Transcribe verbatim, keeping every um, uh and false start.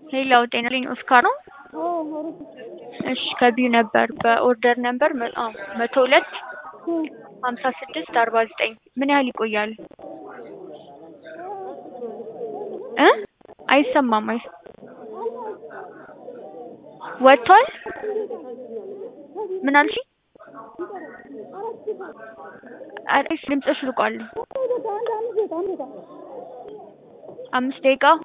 ሄሎ ጤና ይስጥልኝ ኦስካር ነው? እሺ ከቢዩ ነበር በኦርደር ነበር አዎ መቶ ሁለት ሃምሳ ስድስት አርባ ዘጠኝ ምን ያህል ይቆያል? እ አይሰማም አይ ወጥቷል? ምን አልሽኝ? አዲስ ድምፅሽ ርቋል። አምስት ደቂቃ